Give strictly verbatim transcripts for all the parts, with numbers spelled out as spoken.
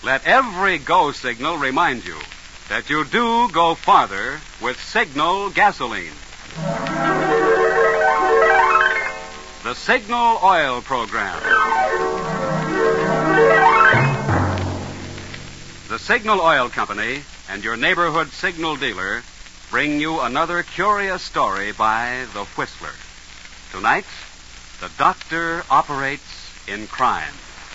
Let every go signal remind you that you do go farther with Signal gasoline. The Signal Oil Program. The Signal Oil Company and your neighborhood Signal dealer bring you another curious story by The Whistler. Tonight, the doctor operates in crime.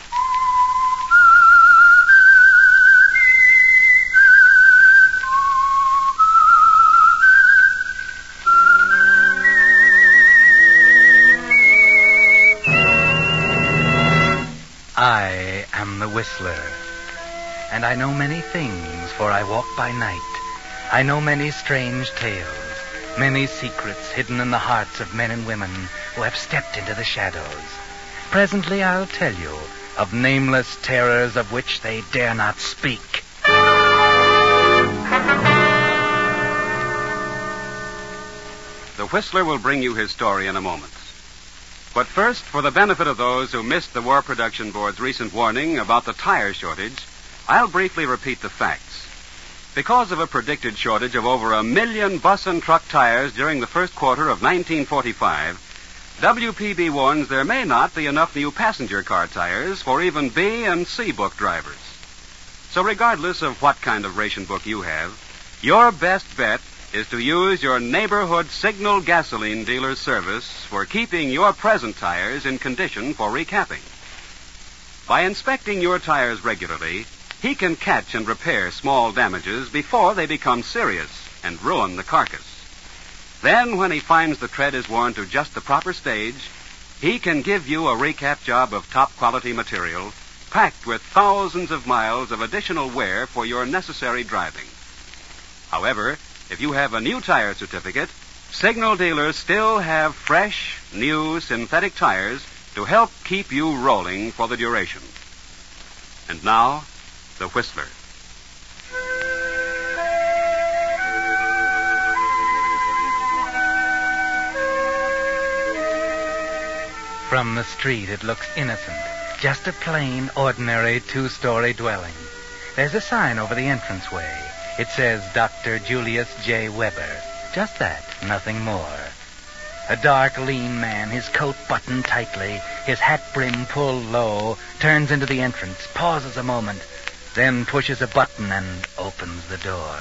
I am the Whistler, and I know many things, for I walk by night. I know many strange tales, many secrets hidden in the hearts of men and women who have stepped into the shadows. Presently I'll tell you of nameless terrors of which they dare not speak. The Whistler will bring you his story in a moment. But first, for the benefit of those who missed the War Production Board's recent warning about the tire shortage, I'll briefly repeat the facts. Because of a predicted shortage of over a million bus and truck tires during the first quarter of nineteen forty-five, W P B warns there may not be enough new passenger car tires for even B and C book drivers. So regardless of what kind of ration book you have, your best bet is to use your neighborhood Signal gasoline dealer's service for keeping your present tires in condition for recapping. By inspecting your tires regularly, he can catch and repair small damages before they become serious and ruin the carcass. Then, when he finds the tread is worn to just the proper stage, he can give you a recap job of top-quality material packed with thousands of miles of additional wear for your necessary driving. However, if you have a new tire certificate, Signal dealers still have fresh, new synthetic tires to help keep you rolling for the duration. And now, the Whistler. From the street it looks innocent, just a plain, ordinary two-story dwelling. There's a sign over the entranceway. It says Doctor Julius J. Weber. Just that, nothing more. A dark, lean man, his coat buttoned tightly, his hat brim pulled low, turns into the entrance, pauses a moment, then pushes a button and opens the door.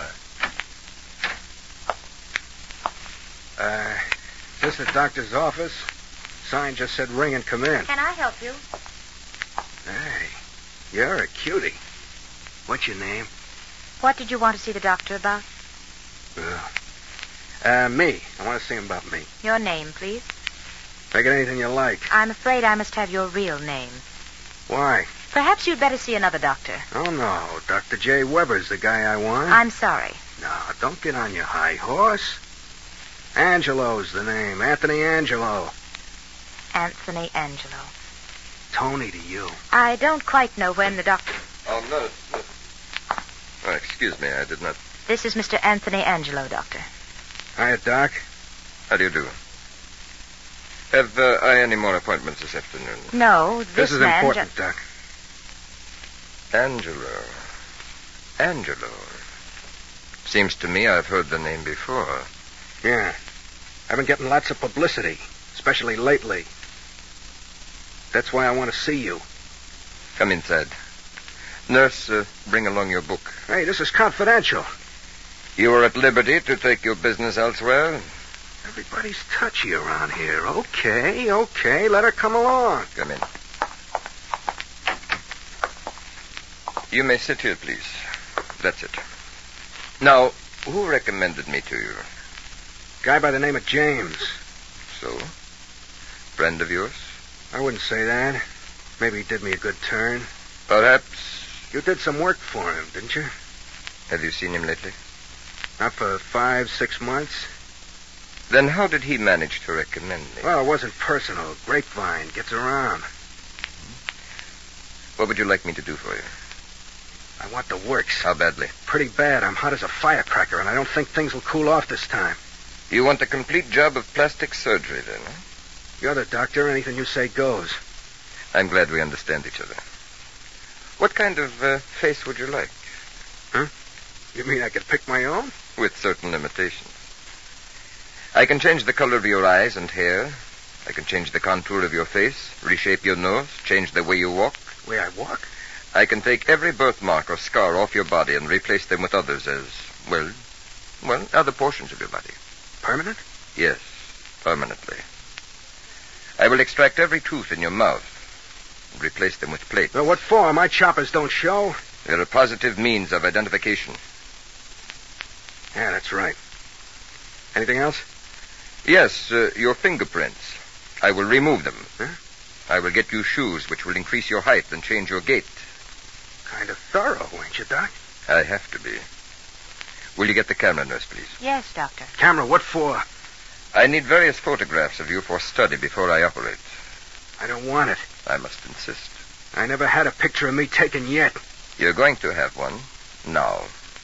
Uh, is this the doctor's office? Sign just said ring and come in. Can I help you? Hey, you're a cutie. What's your name? What did you want to see the doctor about? Uh, uh, me. I want to see him about me. Your name, please. Make it anything you like. I'm afraid I must have your real name. Why? Perhaps you'd better see another doctor. Oh, no. Doctor J. Weber's the guy I want. I'm sorry. No, don't get on your high horse. Angelo's the name. Anthony Angelo. Anthony Angelo. Tony to you. I don't quite know when the doctor... Oh, no. no. Oh, excuse me, I did not... This is Mister Anthony Angelo, Doctor. Hiya, Doc. How do you do? Have uh, I any more appointments this afternoon? No, this, This is man important, ju- Doc. Angelo. Angelo. Seems to me I've heard the name before. Yeah. I've been getting lots of publicity, especially lately. That's why I want to see you. Come inside. Nurse, uh, bring along your book. Hey, this is confidential. You are at liberty to take your business elsewhere. Everybody's touchy around here. Okay, okay, let her come along. Come in. You may sit here, please. That's it. Now, who recommended me to you? Guy by the name of James. So? Friend of yours? I wouldn't say that. Maybe he did me a good turn. Perhaps. You did some work for him, didn't you? Have you seen him lately? Not for five, six months. Then how did he manage to recommend me? Well, it wasn't personal. Grapevine gets around. What would you like me to do for you? I want the works. How badly? Pretty bad. I'm hot as a firecracker, and I don't think things will cool off this time. You want a complete job of plastic surgery, then, huh? You're the doctor. Anything you say goes. I'm glad we understand each other. What kind of uh, face would you like? Huh? You mean I could pick my own? With certain limitations. I can change the color of your eyes and hair. I can change the contour of your face, reshape your nose, change the way you walk. The way I walk? I can take every birthmark or scar off your body and replace them with others as, well, well, other portions of your body. Permanent? Yes, permanently. I will extract every tooth in your mouth and replace them with plates. Well, what for? My choppers don't show. They're a positive means of identification. Yeah, that's right. Anything else? Yes, uh, your fingerprints. I will remove them. Huh? I will get you shoes which will increase your height and change your gait. Kind of thorough, ain't you, Doc? I have to be. Will you get the camera, nurse, please? Yes, Doctor. Camera, what for? I need various photographs of you for study before I operate. I don't want it. I must insist. I never had a picture of me taken yet. You're going to have one now.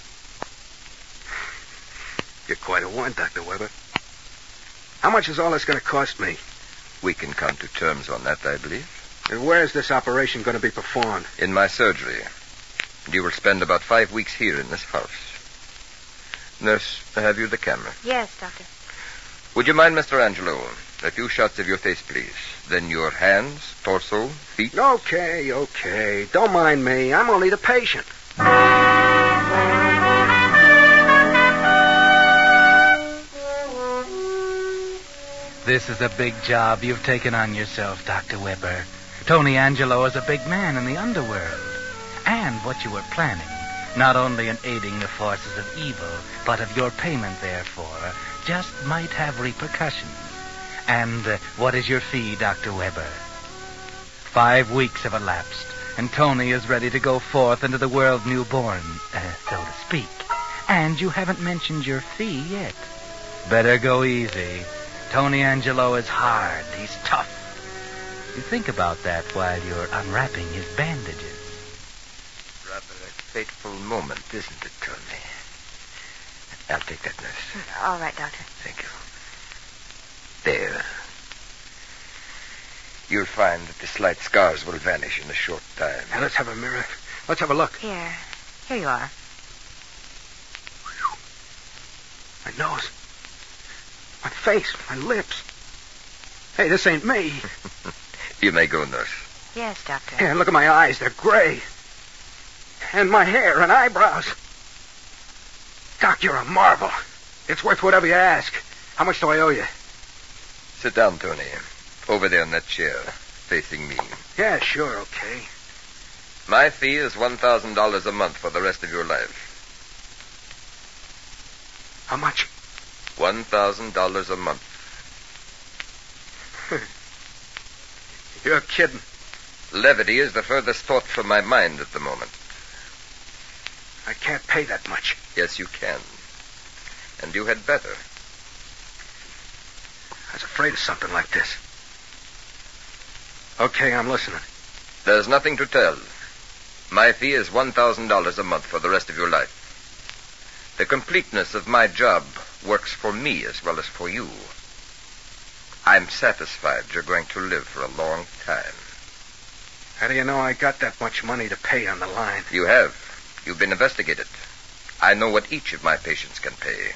You're quite a one, Doctor Weber. How much is all this going to cost me? We can come to terms on that, I believe. And where's this operation going to be performed? In my surgery. You will spend about five weeks here in this house. Nurse, have you the camera? Yes, Doctor. Would you mind, Mister Angelo? A few shots of your face, please. Then your hands, torso, feet. Okay, okay. Don't mind me. I'm only the patient. This is a big job you've taken on yourself, Doctor Weber. Tony Angelo is a big man in the underworld. And what you were planning, not only in aiding the forces of evil, but of your payment, therefore, just might have repercussions. And uh, what is your fee, Doctor Weber? Five weeks have elapsed, and Tony is ready to go forth into the world newborn, uh, so to speak. And you haven't mentioned your fee yet. Better go easy. Tony Angelo is hard. He's tough. You think about that while you're unwrapping his bandages. Rather a fateful moment, isn't it, Tony? I'll take that, nurse. All right, Doctor. Thank you. There. You'll find that the slight scars will vanish in a short time. Now, let's have a mirror. Let's have a look. Here. Here you are. My nose. My face. My lips. Hey, this ain't me. You may go, nurse. Yes, Doctor. Yeah, look at my eyes. They're gray. And my hair and eyebrows. Doc, you're a marvel. It's worth whatever you ask. How much do I owe you? Sit down, Tony. Over there in that chair, facing me. Yeah, sure, okay. My fee is one thousand dollars a month for the rest of your life. How much? one thousand dollars a month. You're kidding. Levity is the furthest thought from my mind at the moment. I can't pay that much. Yes, you can. And you had better. I was afraid of something like this. Okay, I'm listening. There's nothing to tell. My fee is one thousand dollars a month for the rest of your life. The completeness of my job works for me as well as for you. I'm satisfied you're going to live for a long time. How do you know I got that much money to pay on the line? You have. You've been investigated. I know what each of my patients can pay.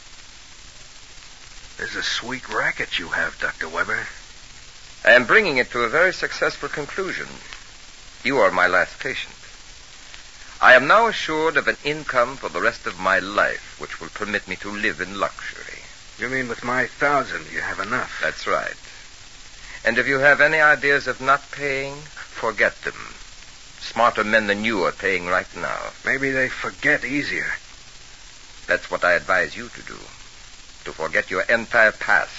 There's a sweet racket you have, Doctor Weber. I am bringing it to a very successful conclusion. You are my last patient. I am now assured of an income for the rest of my life, which will permit me to live in luxury. You mean with my thousand, you have enough? That's right. And if you have any ideas of not paying, forget them. Smarter men than you are paying right now. Maybe they forget easier. That's what I advise you to do. To forget your entire past.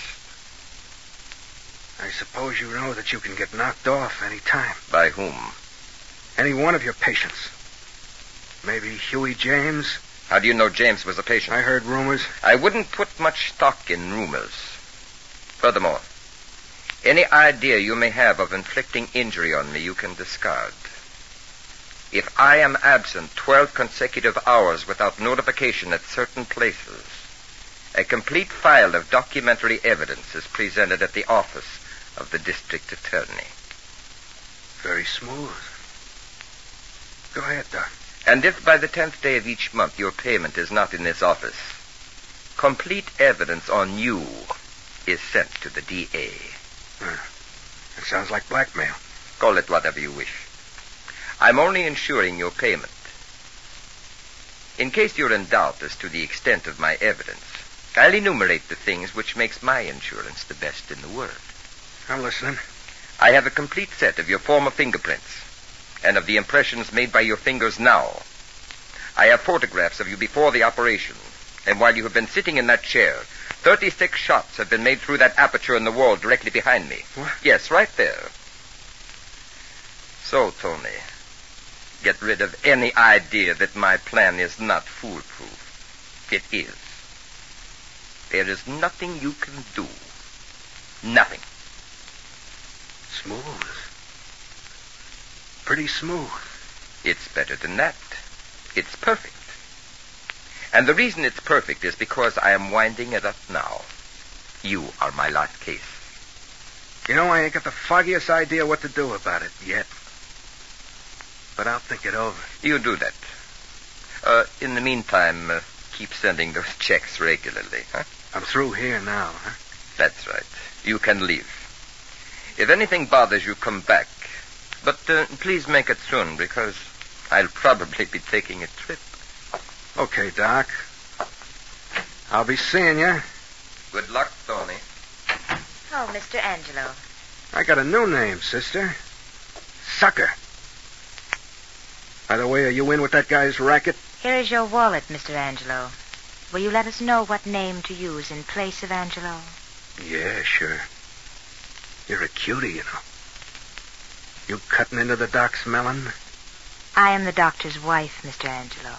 I suppose you know that you can get knocked off any time. By whom? Any one of your patients. Maybe Huey James. How do you know James was a patient? I heard rumors. I wouldn't put much stock in rumors. Furthermore, any idea you may have of inflicting injury on me, you can discard. If I am absent twelve consecutive hours without notification at certain places, a complete file of documentary evidence is presented at the office of the district attorney. Very smooth. Go ahead, Doc. And if by the tenth day of each month your payment is not in this office, complete evidence on you is sent to the D A. Huh. That sounds like blackmail. Call it whatever you wish. I'm only ensuring your payment. In case you're in doubt as to the extent of my evidence, I'll enumerate the things which makes my insurance the best in the world. I'm listening. I have a complete set of your former fingerprints and of the impressions made by your fingers now. I have photographs of you before the operation, and while you have been sitting in that chair, thirty-six shots have been made through that aperture in the wall directly behind me. What? Yes, right there. So, Tony, get rid of any idea that my plan is not foolproof. It is. There is nothing you can do. Nothing. Smooth. Pretty smooth. It's better than that. It's perfect. And the reason it's perfect is because I am winding it up now. You are my last case. You know, I ain't got the foggiest idea what to do about it yet. But I'll think it over. You do that. Uh, in the meantime, uh, keep sending those checks regularly, huh? I'm through here now, huh? That's right. You can leave. If anything bothers you, come back. But uh, please make it soon, because I'll probably be taking a trip. Okay, Doc. I'll be seeing you. Good luck, Tony. Oh, Mister Angelo. I got a new name, sister. Sucker. By the way, are you in with that guy's racket? Here is your wallet, Mister Angelo. Will you let us know what name to use in place of Angelo? Yeah, sure. You're a cutie, you know. You cutting into the doc's melon? I am the doctor's wife, Mister Angelo.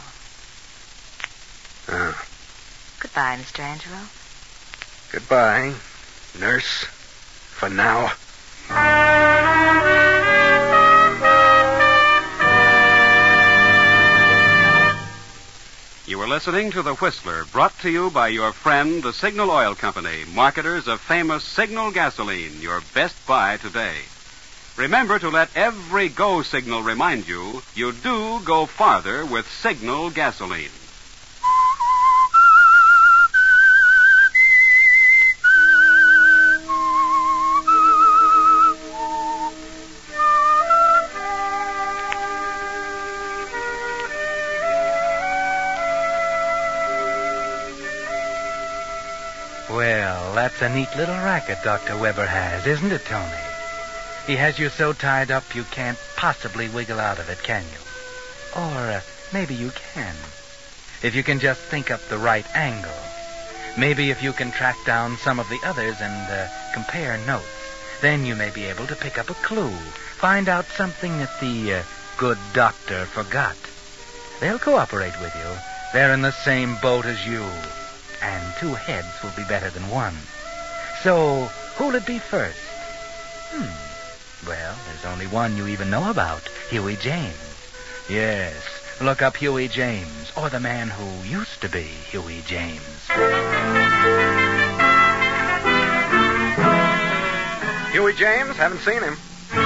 Oh. Goodbye, Mister Angelo. Goodbye, nurse. For now. You were listening to The Whistler, brought to you by your friend, the Signal Oil Company, marketers of famous Signal gasoline, your best buy today. Remember to let every go signal remind you, you do go farther with Signal gasoline. Well, that's a neat little racket Doctor Weber has, isn't it, Tony? He has you so tied up you can't possibly wiggle out of it, can you? Or uh, maybe you can. If you can just think up the right angle. Maybe if you can track down some of the others and uh, compare notes, then you may be able to pick up a clue, find out something that the uh, good doctor forgot. They'll cooperate with you. They're in the same boat as you. And two heads will be better than one. So, who'll it be first? Hmm. Well, there's only one you even know about, Huey James. Yes, look up Huey James, or the man who used to be Huey James. Huey James? Haven't seen him.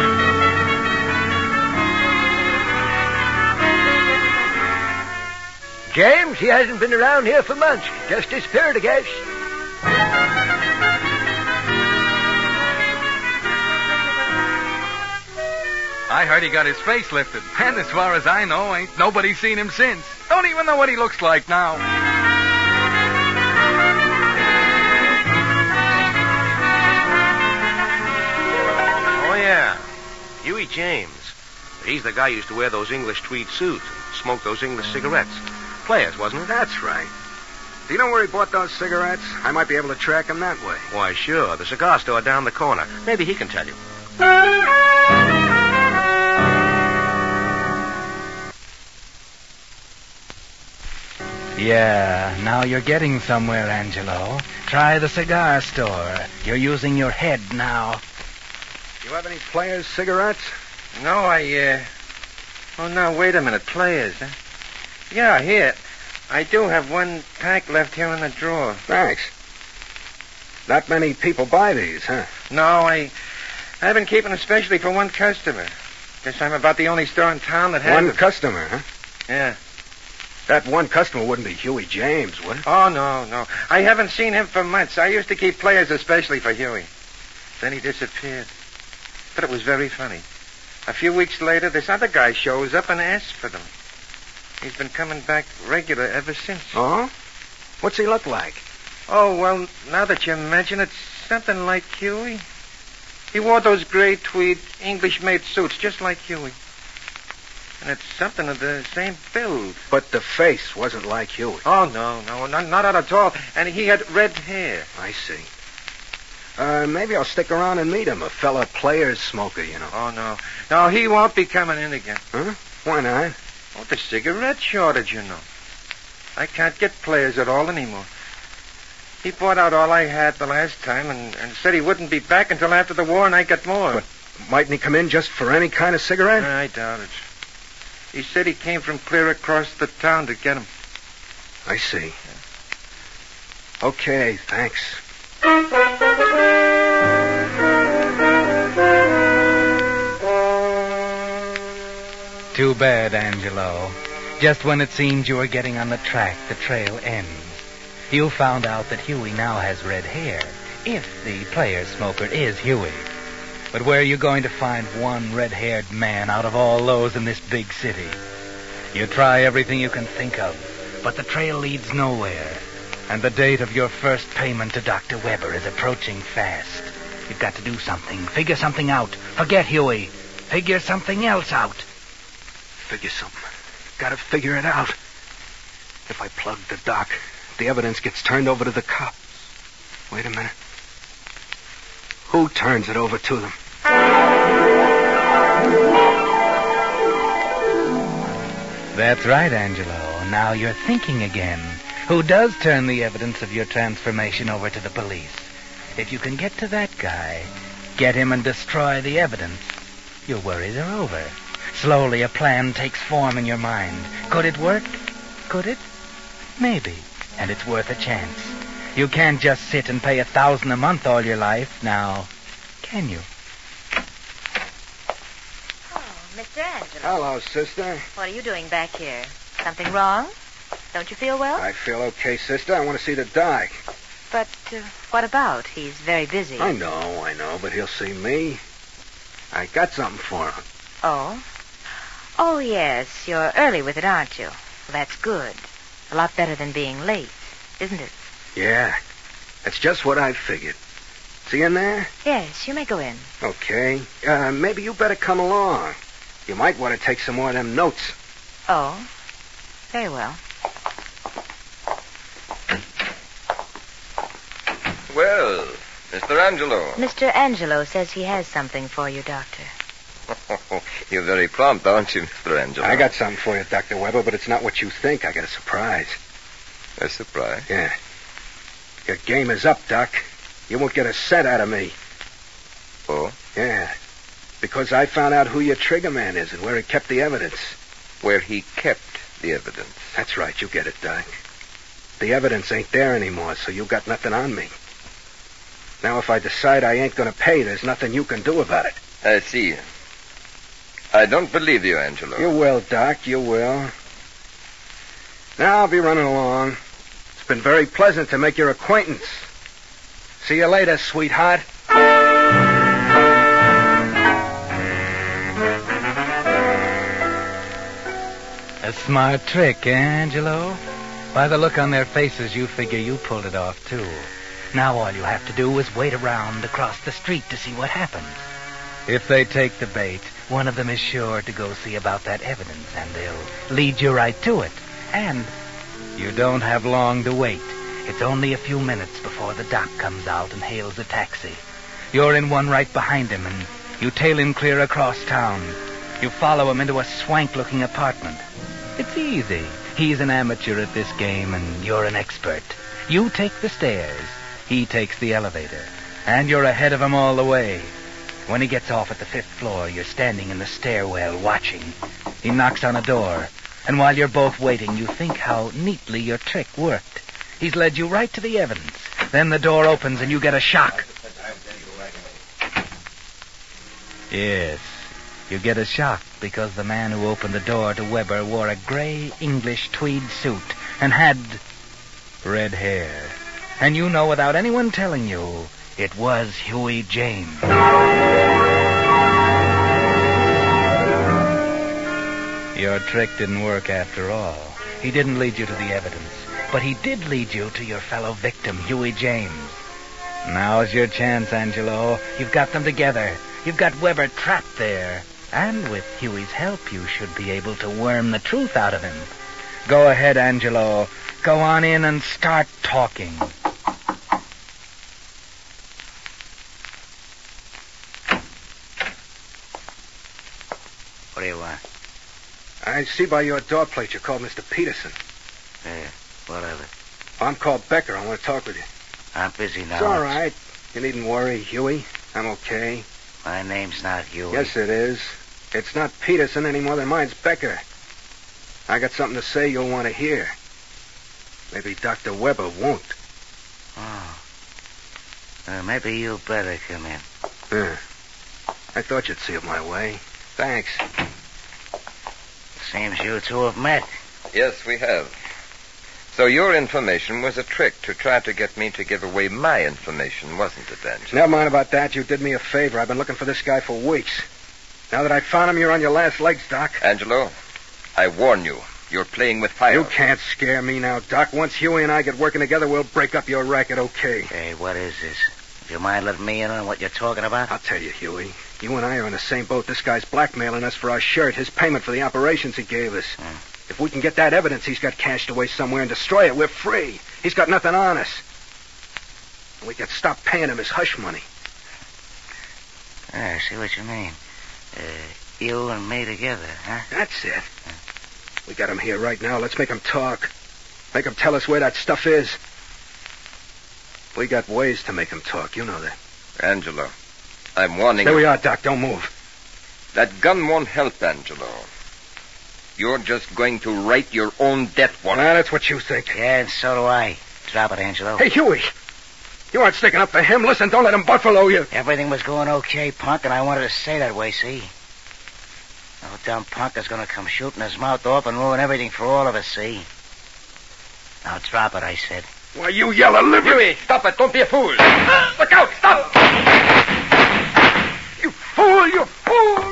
James, he hasn't been around here for months. Just disappeared, I guess. I heard he got his face lifted. And as far as I know, ain't nobody seen him since. Don't even know what he looks like now. Oh, yeah. Huey James. He's the guy who used to wear those English tweed suits and smoke those English cigarettes. Players, wasn't it? That's right. Do you know where he bought those cigarettes? I might be able to track him that way. Why, sure. The cigar store down the corner. Maybe he can tell you. Yeah, now you're getting somewhere, Angelo. Try the cigar store. You're using your head now. You have any Players cigarettes? No, I, uh... Oh, no, wait a minute. Players, huh? Yeah, here. I do have one pack left here in the drawer. Thanks. Not many people buy these, huh? No, I... I've been keeping especially for one customer. Guess I'm about the only store in town that has One them. customer, huh? Yeah. That one customer wouldn't be Huey James, would it? Oh, no, no. I haven't seen him for months. I used to keep players especially for Huey. Then he disappeared. But it was very funny. A few weeks later, this other guy shows up and asks for them. He's been coming back regular ever since. Oh? What's he look like? Oh, well, now that you mention it, something like Huey. He wore those gray tweed English-made suits, just like Huey. And it's something of the same build. But the face wasn't like Huey. Oh, no, no, not, not at all. And he had red hair. I see. Uh, maybe I'll stick around and meet him, a fella players smoker, you know. Oh, no. No, he won't be coming in again. Huh? Why not? Oh, the cigarette shortage, you know. I can't get players at all anymore. He bought out all I had the last time and, and said he wouldn't be back until after the war and I got more. But mightn't he come in just for any kind of cigarette? I doubt it. He said he came from clear across the town to get them. I see. Okay, thanks. Too bad, Angelo. Just when it seemed you were getting on the track, the trail ends. You found out that Huey now has red hair, if the player smoker is Huey. But where are you going to find one red-haired man out of all those in this big city? You try everything you can think of, but the trail leads nowhere. And the date of your first payment to Doctor Weber is approaching fast. You've got to do something. Figure something out. Forget Huey. Figure something else out. Figure something. Gotta figure it out. If I plug the doc, the evidence gets turned over to the cops. Wait a minute. Who turns it over to them? That's right, Angelo. Now you're thinking again. Who does turn the evidence of your transformation over to the police? If you can get to that guy, get him and destroy the evidence, your worries are over. Slowly a plan takes form in your mind. Could it work? Could it? Maybe. And it's worth a chance. You can't just sit and pay a thousand a month all your life, now, can you? Oh, Mister Angelo. Hello, sister. What are you doing back here? Something wrong? Don't you feel well? I feel okay, sister. I want to see the doc. But uh, what about? He's very busy. I know, I know, but he'll see me. I got something for him. Oh? Oh, yes. You're early with it, aren't you? Well, that's good. A lot better than being late, isn't it? Yeah, that's just what I figured. See in there? Yes, you may go in. Okay. Uh, maybe you better come along. You might want to take some more of them notes. Oh? Very well. Well, Mister Angelo. Mister Angelo says he has something for you, Doctor. You're very prompt, aren't you, Mister Angelo? I got something for you, Doctor Weber, but it's not what you think. I got a surprise. A surprise? Yeah. Your game is up, Doc. You won't get a cent out of me. Oh? Yeah. Because I found out who your trigger man is and where he kept the evidence. Where he kept the evidence. That's right. You get it, Doc. The evidence ain't there anymore, so you got nothing on me. Now, if I decide I ain't going to pay, there's nothing you can do about it. I see. I don't believe you, Angelo. You will, Doc. You will. Now I'll be running along. It's been very pleasant to make your acquaintance. See you later, sweetheart. A smart trick, eh, Angelo? By the look on their faces, you figure you pulled it off, too. Now all you have to do is wait around across the street to see what happens. If they take the bait, one of them is sure to go see about that evidence, and they'll lead you right to it. And you don't have long to wait. It's only a few minutes before the doc comes out and hails a taxi. You're in one right behind him, and you tail him clear across town. You follow him into a swank-looking apartment. It's easy. He's an amateur at this game, and you're an expert. You take the stairs. He takes the elevator. And you're ahead of him all the way. When he gets off at the fifth floor, you're standing in the stairwell watching. He knocks on a door. And while you're both waiting, you think how neatly your trick worked. He's led you right to the evidence. Then the door opens and you get a shock. Yes. You get a shock because the man who opened the door to Weber wore a gray English tweed suit and had red hair. And you know without anyone telling you, it was Huey James. Your trick didn't work after all. He didn't lead you to the evidence, but he did lead you to your fellow victim, Huey James. Now's your chance, Angelo. You've got them together. You've got Weber trapped there. And with Huey's help, you should be able to worm the truth out of him. Go ahead, Angelo. Go on in and start talking. What do you want? I see by your door plate you called Mister Peterson. Yeah, what of it? I'm called Becker. I want to talk with you. I'm busy now. It's all right. You needn't worry, Huey. I'm okay. My name's not Huey. Yes, it is. It's not Peterson any more than mine's Becker. I got something to say you'll want to hear. Maybe Doctor Weber won't. Oh. Uh, maybe you better come in. Yeah. I thought you'd see it my way. Thanks. Seems you two have met. Yes, we have. So your information was a trick to try to get me to give away my information, wasn't it, Angelo? Never mind about that. You did me a favor. I've been looking for this guy for weeks. Now that I found him, you're on your last legs, Doc. Angelo, I warn you. You're playing with fire. You can't scare me now, Doc. Once Huey and I get working together, we'll break up your racket, okay? Hey, what is this? Do you mind letting me in on what you're talking about? I'll tell you, Huey. You and I are in the same boat. This guy's blackmailing us for our shirt, his payment for the operations he gave us. Hmm. If we can get that evidence he's got cached away somewhere and destroy it, we're free. He's got nothing on us. And we can stop paying him his hush money. I see what you mean. Uh, you and me together, huh? That's it. We got him here right now. Let's make him talk. Make him tell us where that stuff is. We got ways to make him talk. You know that. Angelo, I'm warning There you. we are, Doc. Don't move. That gun won't help, Angelo. You're just going to write your own death warrant. Well, that's what you think. Yeah, and so do I. Drop it, Angelo. Hey, Huey. You aren't sticking up for him. Listen, don't let him buffalo you. Everything was going okay, punk, and I wanted to stay that way, see? No dumb punk is going to come shooting his mouth off and ruin everything for all of us, see? Now drop it, I said. Why, you yell a liver. Huey, stop it. Don't be a fool. Look out. Stop. You fool, you fool.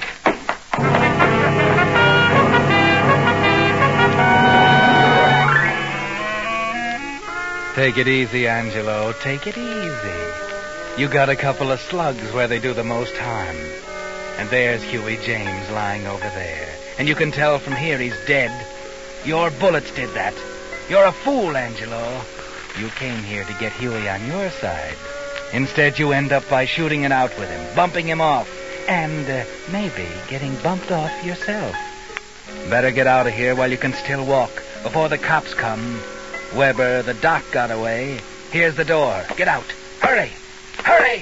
Take it easy, Angelo. Take it easy. You got a couple of slugs where they do the most harm. And there's Huey James lying over there. And you can tell from here he's dead. Your bullets did that. You're a fool, Angelo. You came here to get Huey on your side. Instead, you end up by shooting it out with him, bumping him off, and uh, maybe getting bumped off yourself. Better get out of here while you can still walk, before the cops come. Weber, the doc got away. Here's the door. Get out. Hurry. Hurry.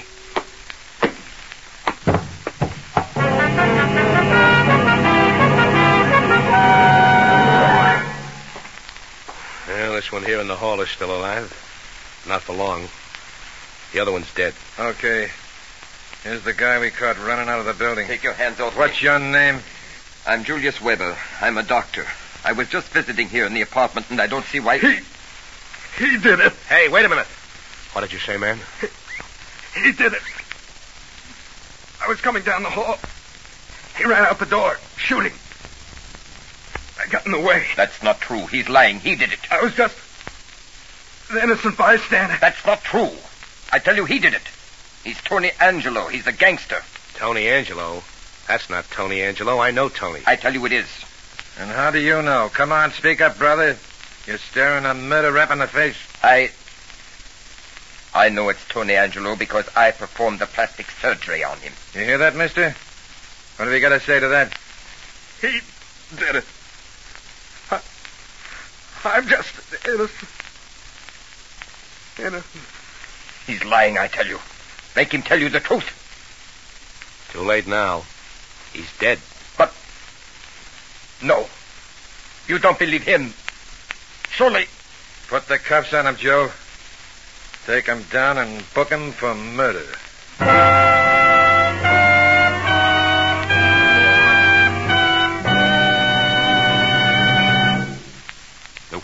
Well, this one here in the hall is still alive. Not for long. The other one's dead. Okay. Here's the guy we caught running out of the building. Take your hands off What's me. your name? I'm Julius Weber. I'm a doctor. I was just visiting here in the apartment, and I don't see why... He... He did it. Hey, wait a minute. What did you say, man? He did it. I was coming down the hall. He ran out the door, shooting. I got in the way. That's not true. He's lying. He did it. I was just an innocent bystander. That's not true. I tell you, he did it. He's Tony Angelo. He's a gangster. Tony Angelo? That's not Tony Angelo. I know Tony. I tell you it is. And how do you know? Come on, speak up, brother. You're staring a murder rap in the face. I... I know it's Tony Angelo because I performed the plastic surgery on him. You hear that, mister? What have you got to say to that? He did it. I, I'm just innocent. Innocent. He's lying, I tell you. Make him tell you the truth. Too late now. He's dead. But... No. You don't believe him. Surely... Put the cuffs on him, Joe. Take him down and book him for murder.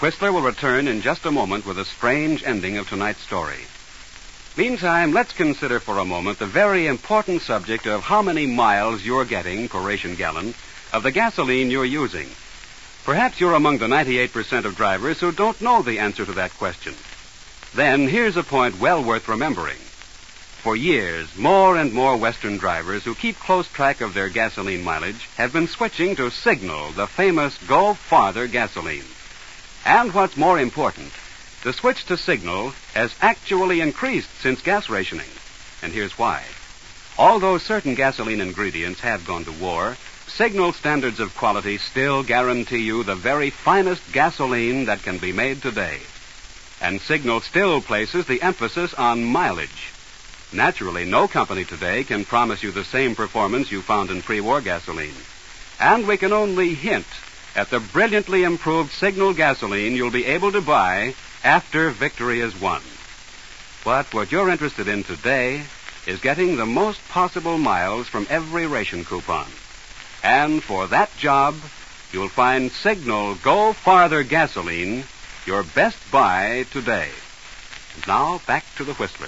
Whistler will return in just a moment with a strange ending of tonight's story. Meantime, let's consider for a moment the very important subject of how many miles you're getting per ration gallon of the gasoline you're using. Perhaps you're among the ninety-eight percent of drivers who don't know the answer to that question. Then here's a point well worth remembering. For years, more and more Western drivers who keep close track of their gasoline mileage have been switching to Signal, the famous Go Farther gasoline. And what's more important, the switch to Signal has actually increased since gas rationing. And here's why. Although certain gasoline ingredients have gone to war, Signal standards of quality still guarantee you the very finest gasoline that can be made today. And Signal still places the emphasis on mileage. Naturally, no company today can promise you the same performance you found in pre-war gasoline. And we can only hint at the brilliantly improved Signal gasoline you'll be able to buy after victory is won. But what you're interested in today is getting the most possible miles from every ration coupon. And for that job, you'll find Signal Go Farther gasoline your best buy today. And now, back to the Whistler.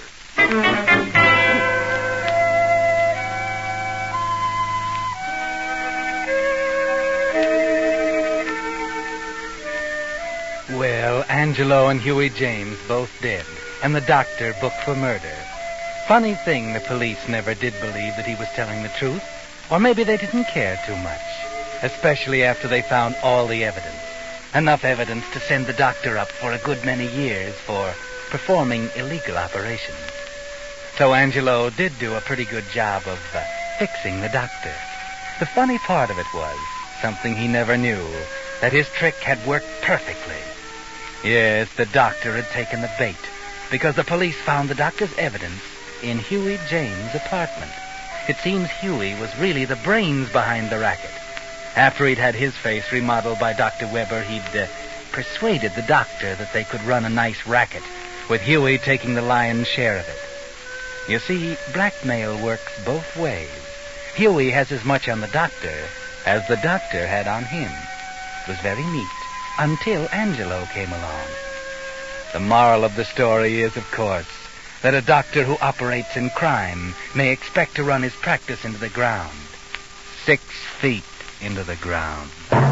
Well, Angelo and Huey James both dead, and the doctor booked for murder. Funny thing, the police never did believe that he was telling the truth, or maybe they didn't care too much, especially after they found all the evidence. Enough evidence to send the doctor up for a good many years for performing illegal operations. So Angelo did do a pretty good job of uh, fixing the doctor. The funny part of it was, something he never knew, that his trick had worked perfectly. Yes, the doctor had taken the bait, because the police found the doctor's evidence in Huey James' apartment. It seems Huey was really the brains behind the racket. After he'd had his face remodeled by Doctor Weber, he'd uh, persuaded the doctor that they could run a nice racket, with Huey taking the lion's share of it. You see, blackmail works both ways. Huey has as much on the doctor as the doctor had on him. It was very neat, until Angelo came along. The moral of the story is, of course, that a doctor who operates in crime may expect to run his practice into the ground. Six feet into the ground.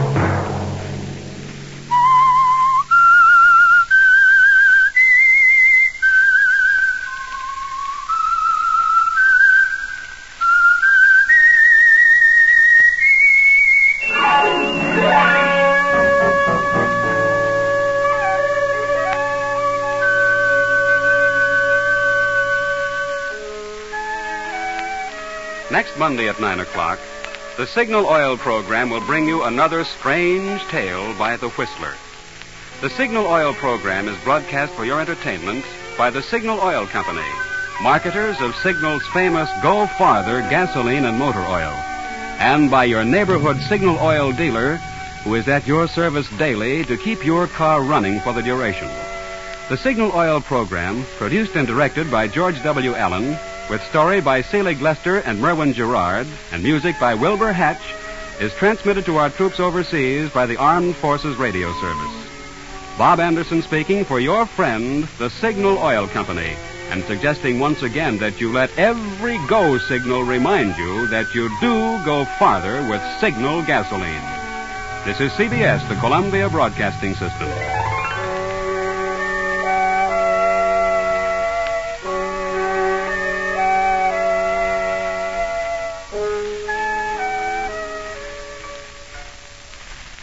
Next Monday at nine o'clock, the Signal Oil program will bring you another strange tale by the Whistler. The Signal Oil program is broadcast for your entertainment by the Signal Oil Company, marketers of Signal's famous Go Farther gasoline and motor oil, and by your neighborhood Signal Oil dealer, who is at your service daily to keep your car running for the duration. The Signal Oil program, produced and directed by George W. Allen, with story by Selig Lester and Merwin Gerard, and music by Wilbur Hatch, is transmitted to our troops overseas by the Armed Forces Radio Service. Bob Anderson speaking for your friend, the Signal Oil Company, and suggesting once again that you let every go signal remind you that you do go farther with Signal gasoline. This is C B S, the Columbia Broadcasting System.